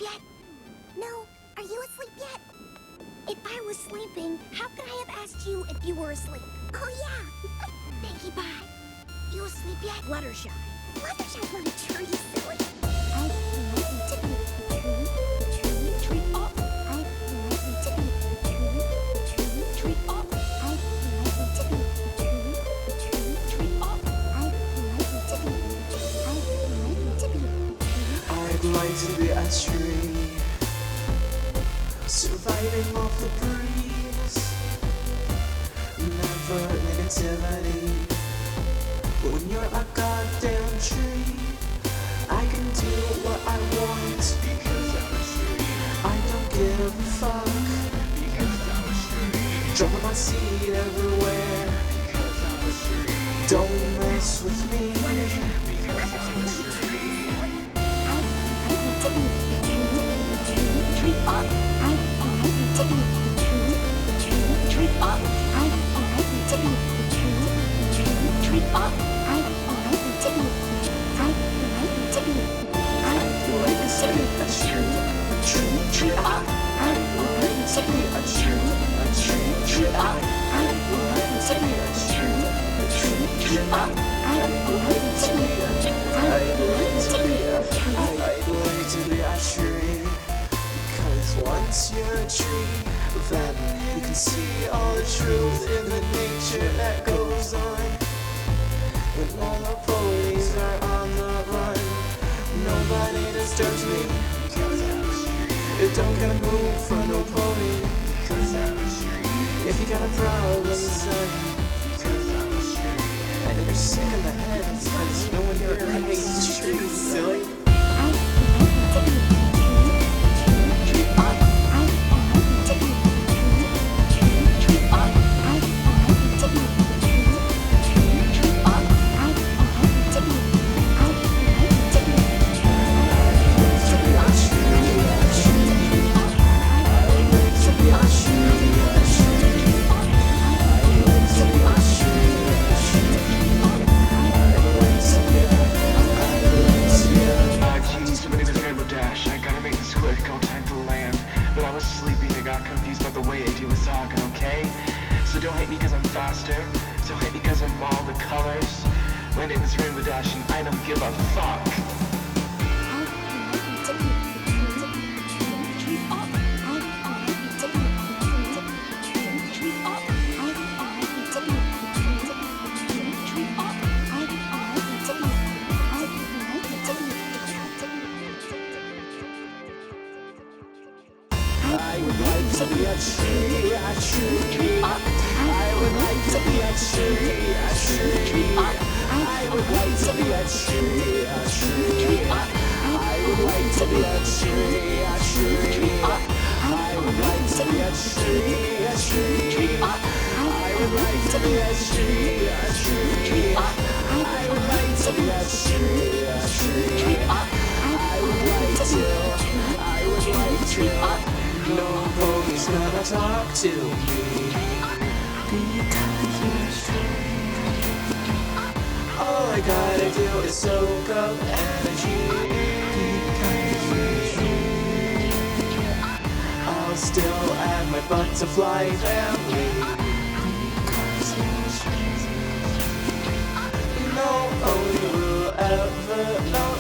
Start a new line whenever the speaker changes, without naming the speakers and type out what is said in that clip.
yet? No? Are you asleep yet? If I was sleeping, how could I have asked you if you were asleep? Oh, yeah. Pinkie Pie. You asleep yet? Fluttershy. Fluttershy's not a tree, silly. I want to be a tree. Tree up. I want to be a tree. Tree up. I want to be a tree. Up. I want to be
I'd like to be a tree, surviving off the breeze. Never negativity. But when you're a goddamn tree, I can do what I want because I'm a tree. I don't give a fuck because I'm a tree. Dropping my seed everywhere because I'm a tree. Don't mess with me because I'm a tree.
tree up. I want to be a tree up. I want to be a tree up. I want to be. I want to be. I want to be a tree up. I want to be a tree up. I want to be a tree up. I want to be a.
I'd like to be a tree. Once you're a tree, then you can see all the truth in the nature that goes on. When all the police are on the run, nobody disturbs me because I'm a tree. It don't gotta move for no pony because I'm a tree. If you got a problem, son, because I'm a tree. And if you're sick in the head, it's because no one here hates trees, silly.
But I was sleeping and got confused about the way AJ was talking, okay? So don't hate me because I'm faster. Don't hate me because I'm all the colors. My name is Rainbow Dash and I don't give a fuck.
I would like to be a tree, a tree. I would like to be a tree, a tree. I would like to be a tree, a tree. I would like to be a tree, a tree. I would like to be a tree, a tree. I would like to be a tree, a tree. I would like to be a tree, a tree. I would like to. Nobody's gonna talk to me because you're a tree. All I gotta do is soak up energy because you're a tree. I'll still add my butterfly family because you're a tree. Nobody will ever know